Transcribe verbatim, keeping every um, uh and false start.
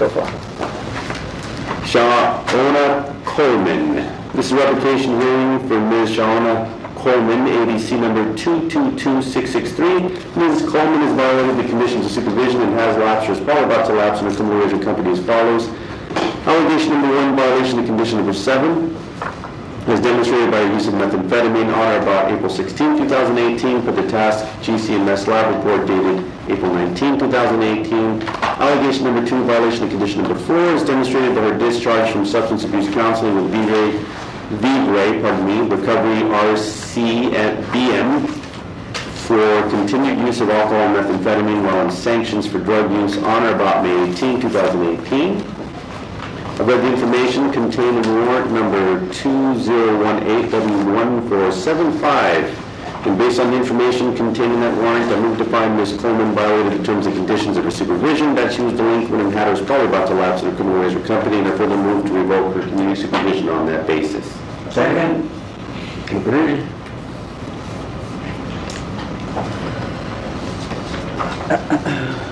Go for it. Shauna Coleman. This is a revocation hearing for Miz Shauna Coleman, A B C number two two two six six three. Miz Coleman has violated the conditions of supervision and has lapsed or is probably about to lapse in a criminal arrangement company as follows. Allegation number one, violation of condition number seven, as demonstrated by the use of methamphetamine on or about April sixteenth, two thousand eighteen, for the task G C M S lab report dated April nineteenth, two thousand eighteen. Allegation number two, violation of condition number four, is demonstrated by her discharge from substance abuse counseling with V-Ray, V-Ray, pardon me, recovery R C at B M for continued use of alcohol and methamphetamine while on sanctions for drug use on or about May eighteenth, two thousand eighteen. I've read the information contained in warrant number two zero one eight W one four seven five. And based on the information contained in that warrant, I move to find Miz Coleman violated the terms and conditions of her supervision, that she was delinquent and had her was probably about to lapse in a criminal arrangement company, and I further move to revoke her community supervision on that basis. Second. Agree.